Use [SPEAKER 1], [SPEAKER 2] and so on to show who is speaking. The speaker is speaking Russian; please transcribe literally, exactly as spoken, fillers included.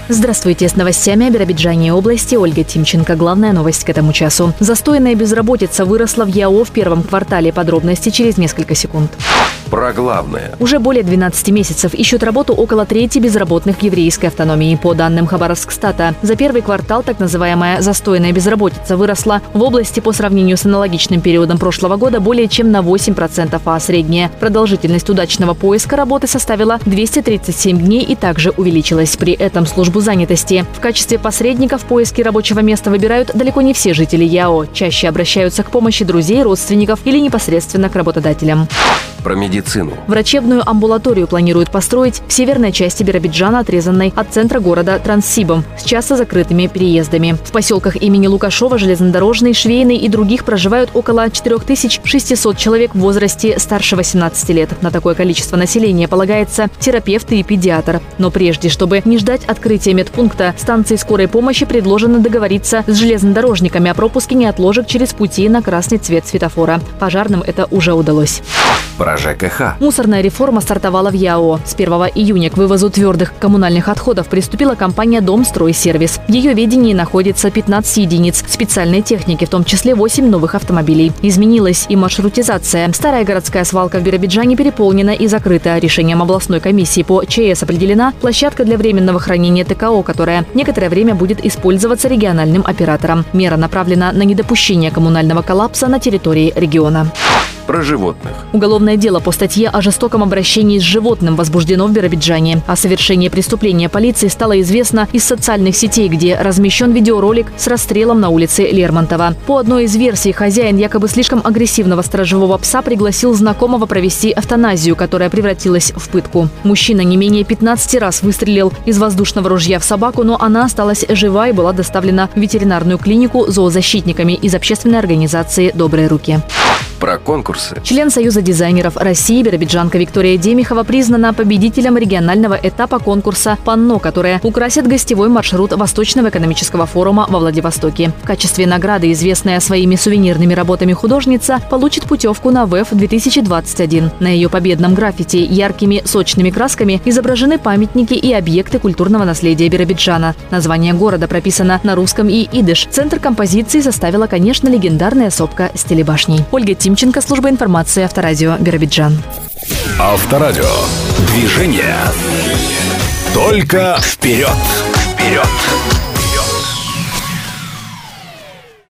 [SPEAKER 1] Здравствуйте, с новостями о Биробиджане и области Ольга Тимченко. Главная новость к этому часу. Застойная безработица выросла в ЯО в первом квартале. Подробности через несколько секунд.
[SPEAKER 2] Про главное.
[SPEAKER 1] Уже более двенадцати месяцев ищут работу около трети безработных в еврейской автономии. По данным Хабаровскстата, за первый квартал так называемая застойная безработица выросла в области по сравнению с аналогичным периодом прошлого года более чем на восемь процентов, а средняя продолжительность удачного поиска работы составила двести тридцать семь дней и также увеличилась. При этом службу занятости в качестве посредника в поиске рабочего места выбирают далеко не все жители ЯО. Чаще обращаются к помощи друзей, родственников или непосредственно к работодателям.
[SPEAKER 2] Про медицину.
[SPEAKER 1] Врачебную амбулаторию планируют построить в северной части Биробиджана, отрезанной от центра города Транссибом, с часто закрытыми переездами. В поселках имени Лукашова, Железнодорожный, Швейный и других проживают около четырех тысяч шестисот человек в возрасте старше восемнадцати лет. На такое количество населения полагается терапевт и педиатр. Но прежде, чтобы не ждать открытия медпункта, станции скорой помощи предложено договориться с железнодорожниками о пропуске неотложек через пути на красный цвет светофора. Пожарным это уже удалось.
[SPEAKER 2] Про ЖКХ.
[SPEAKER 1] Мусорная реформа стартовала в ЯО. С первого июня к вывозу твердых коммунальных отходов приступила компания «Домстройсервис». В ее ведении находится пятнадцать единиц специальной техники, в том числе восемь новых автомобилей. Изменилась и маршрутизация. Старая городская свалка в Биробиджане переполнена и закрыта. Решением областной комиссии по ЧС определена площадка для временного хранения ТКО, которая некоторое время будет использоваться региональным оператором. Мера направлена на недопущение коммунального коллапса на территории региона.
[SPEAKER 2] Про животных.
[SPEAKER 1] Уголовное дело по статье о жестоком обращении с животным возбуждено в Биробиджане. О совершении преступления полиции стало известно из социальных сетей, где размещен видеоролик с расстрелом на улице Лермонтова. По одной из версий, хозяин якобы слишком агрессивного сторожевого пса пригласил знакомого провести эвтаназию, которая превратилась в пытку. Мужчина не менее пятнадцати раз выстрелил из воздушного ружья в собаку, но она осталась жива и была доставлена в ветеринарную клинику зоозащитниками из общественной организации «Добрые руки».
[SPEAKER 2] Про конкурсы.
[SPEAKER 1] Член Союза дизайнеров России биробиджанка Виктория Демихова признана победителем регионального этапа конкурса «Панно», которое украсит гостевой маршрут Восточного экономического форума во Владивостоке. В качестве награды известная своими сувенирными работами художница получит путевку на ВЭФ две тысячи двадцать один. На ее победном граффити яркими сочными красками изображены памятники и объекты культурного наследия Биробиджана. Название города прописано на русском и идыш. Центр композиции составила, конечно, легендарная сопка с телебашней. Ольга Тимченко, служба информации Авторадио Биробиджан.
[SPEAKER 3] Авторадио. Движение. Только вперед. Вперед.